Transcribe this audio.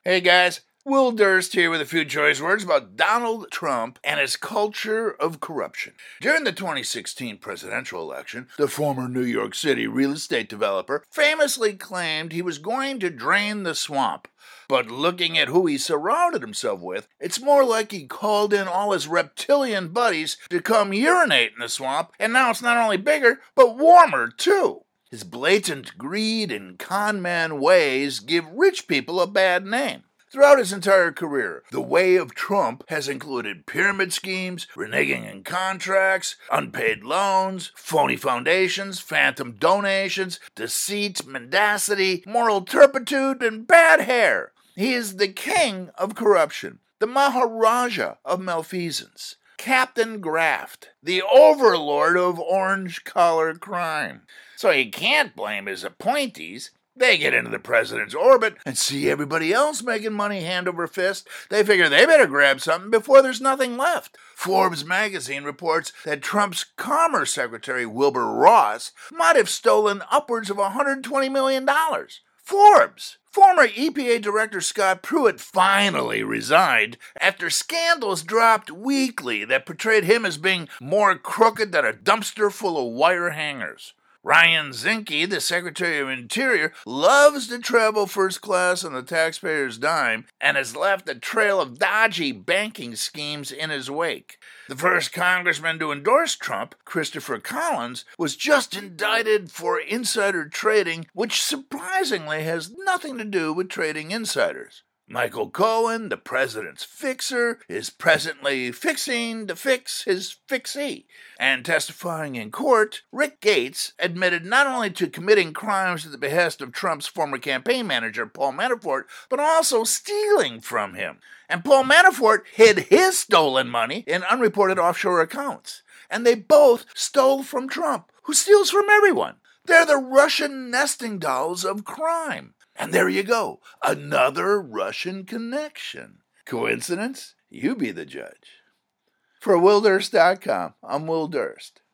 Hey guys, Will Durst here with a few choice words about Donald Trump and his culture of corruption. During the 2016 presidential election, the former New York City real estate developer famously claimed he was going to drain the swamp. But looking at who he surrounded himself with, it's more like he called in all his reptilian buddies to come urinate in the swamp, and now it's not only bigger, but warmer too. His blatant greed and con man ways give rich people a bad name. Throughout his entire career, the way of Trump has included pyramid schemes, reneging in contracts, unpaid loans, phony foundations, phantom donations, deceit, mendacity, moral turpitude, and bad hair. He is the king of corruption, the Maharaja of malfeasance, Captain Graft, the overlord of orange-collar crime. So you can't blame his appointees. They get into the president's orbit and see everybody else making money hand over fist. They figure they better grab something before there's nothing left. Forbes magazine reports that Trump's Commerce Secretary Wilbur Ross might have stolen upwards of $120 million. Forbes! Former EPA Director Scott Pruitt finally resigned after scandals dropped weekly that portrayed him as being more crooked than a dumpster full of wire hangers. Ryan Zinke, the Secretary of Interior, loves to travel first class on the taxpayer's dime and has left a trail of dodgy banking schemes in his wake. The first congressman to endorse Trump, Christopher Collins, was just indicted for insider trading, which surprisingly has nothing to do with trading insiders. Michael Cohen, the president's fixer, is presently fixing to fix his fixee. And testifying in court, Rick Gates admitted not only to committing crimes at the behest of Trump's former campaign manager, Paul Manafort, but also stealing from him. And Paul Manafort hid his stolen money in unreported offshore accounts. And they both stole from Trump, who steals from everyone. They're the Russian nesting dolls of crime. And there you go, another Russian connection. Coincidence? You be the judge. For WillDurst.com, I'm Will Durst.